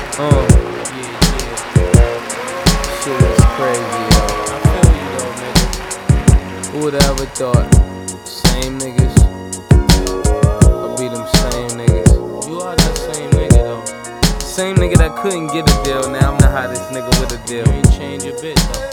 Yeah, Shit is crazy, yo. I feel you though, nigga. Who would have ever thought? Same niggas. I'll be them same niggas. You are that same nigga though. Same nigga that couldn't get a deal. Now I'm the hottest nigga with a You deal. ain't change a bit though.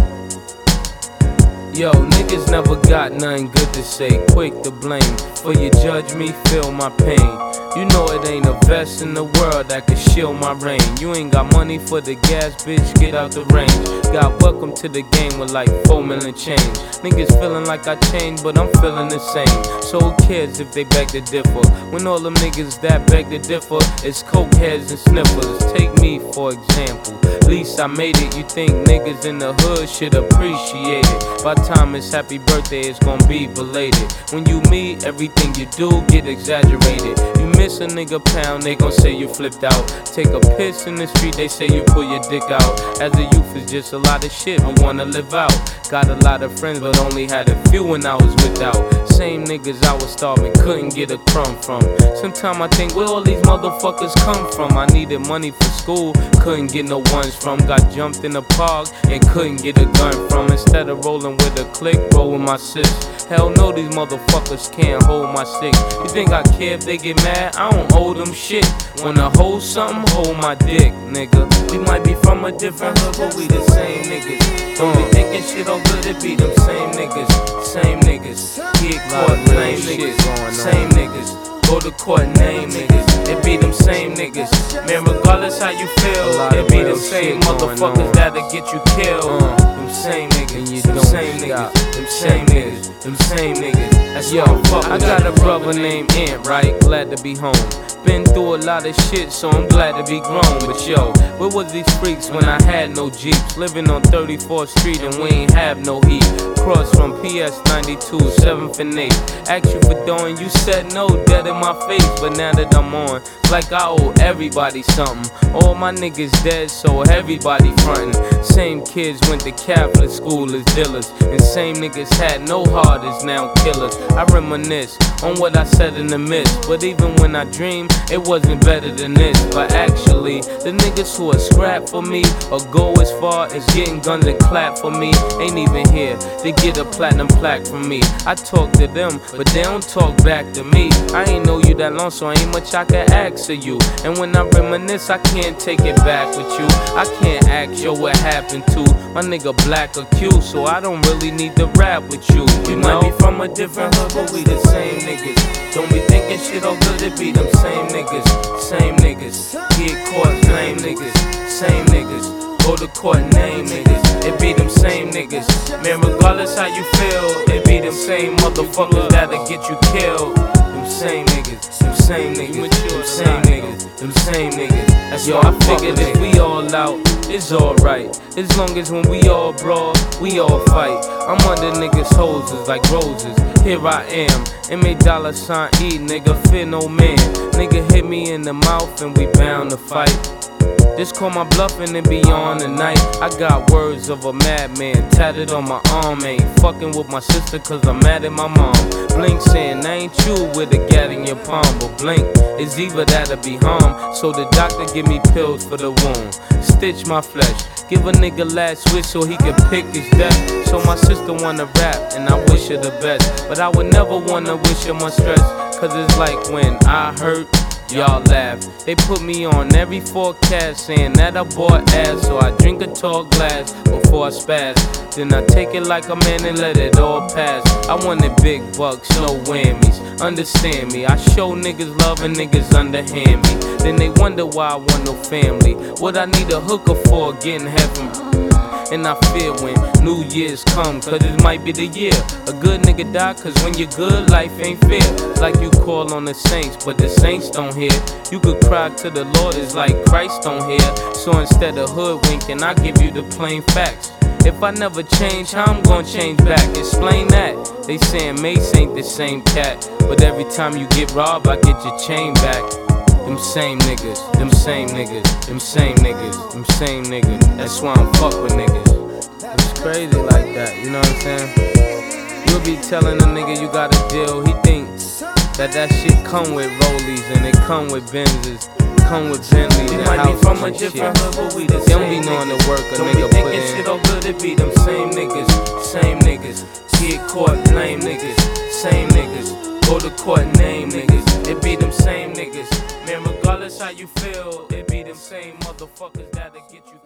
Yo, niggas never got nothing good to say. Quick to blame. For you judge me, feel my pain. You know it ain't a vest in the world that can shield my rain. You ain't got money for the gas, bitch, get out the range. Got welcome to the game with like 4 million change. Niggas feeling like I changed, but I'm feeling the same. So who cares if they beg to differ? When all them niggas that beg to differ is coke heads and sniffers. Take me for example. Least I made it. You think niggas in the hood should appreciate it. By time it's happy birthday, it's gonna be belated. When you meet, everything you do get exaggerated. You miss a nigga pound, they gon' say you flipped out. Take a piss in the street, they say you pull your dick out. As a youth, it's just a lot of shit I wanna live out. Got a lot of friends, but only had a few when I was without. Same niggas I was starving, couldn't get a crumb from. Sometimes I think where all these motherfuckers come from. I needed money for school, couldn't get no ones from. Got jumped in the park and couldn't get a gun from. Instead of rolling with a click, roll with my sis. Hell no, these motherfuckers can't hold my stick. You think I care if they get mad? I don't owe them shit. Wanna hold something, hold my dick, nigga. We might be from a different hood, but we the same niggas. Don't be thinking shit all good, it be them same niggas. Same niggas. Get caught, blame niggas. Same niggas. Go to court, name niggas. It be them same niggas. Man, regardless how you feel, it be the same motherfuckers that'll get you killed. Them same niggas, them same niggas, them same niggas, them same niggas. That's yo, I got a brother named Ant, right? Glad to be home. Been through a lot of shit, so I'm glad to be grown. But yo, where was these freaks when I had no Jeeps? Living on 34th Street and we ain't have no heat. Cross from PS 92, 7th and 8th. Asked you for dough and you said no, dead in my face. But now that I'm on, it's like I owe everybody something. All my niggas dead, so everybody frontin'. Same kids went to Catholic school as dealers, and same niggas had no heart as now killers. I reminisce on what I said in the mist, but even when I dream, it wasn't better than this. But actually, the niggas who are scrap for me or go as far as getting guns and clap for me ain't even here to get a platinum plaque from me. I talk to them, but they don't talk back to me. I ain't know you that long, so ain't much I can ask of you. And when I reminisce, I can't take it back with you. I can't ask yo what happened to my nigga Black or Q, so I don't really need to rap with you. We might be from a different hood, but we the same niggas. Don't be thinking shit all good, it be them same niggas. Same niggas. Get caught, blame niggas. Same niggas. Go to court, name niggas. It be them same niggas. Man, regardless how you feel, it be them same motherfuckers that'll get you killed. Them same niggas, them same niggas, them same niggas, them same niggas. That's yo, I figured if we all out, it's alright. As long as when we all brawl, we all fight. I'm under niggas' hoses like roses. Here I am, $MA$E, nigga, fear no man. Nigga hit me in the mouth and we bound to fight. Just call my bluff and it be on tonight. I got words of a madman tatted on my arm. Ain't fucking with my sister cause I'm mad at my mom. Blink saying I ain't you with a gat in your palm. But blink is either that or be harm. So the doctor give me pills for the wound. Stitch my flesh. Give a nigga last wish so he could pick his death. So my sister wanna rap and I wish her the best. But I would never wanna wish her my stress. Cause it's like when I hurt, y'all laugh. They put me on every forecast saying that I bought ass. So I drink a tall glass before I spaz. Then I take it like a man and let it all pass. I wanted big bucks, no whammies. Understand me, I show niggas love and niggas underhand me. Then they wonder why I want no family. What I need a hooker for, getting heaven. And I fear when New Year's come, cause it might be the year a good nigga die, cause when you're good, life ain't fair. It's like you call on the saints, but the saints don't hear. You could cry to the Lord, it's like Christ don't hear. So instead of hoodwinking, I give you the plain facts. If I never change, how I'm gonna change back? Explain that. They saying Mace ain't the same cat, but every time you get robbed, I get your chain back. Them same niggas, them same niggas, them same niggas, them same niggas. That's why I'm fuck with niggas. It's crazy like that, you know what I'm saying? You'll be telling a nigga you got a deal, he thinks that shit come with rollies and it come with Benzes. Come with Bentleys We and might be houses from a and shit. different hood, but we the They don't same be knowing niggas. the work a Don't nigga be put thinking in. shit all good, it be them same niggas, same niggas. Get caught, blame niggas, same niggas. Go to court, name niggas, it be them same niggas. Man, regardless how you feel, it be them same motherfuckers that'll get you.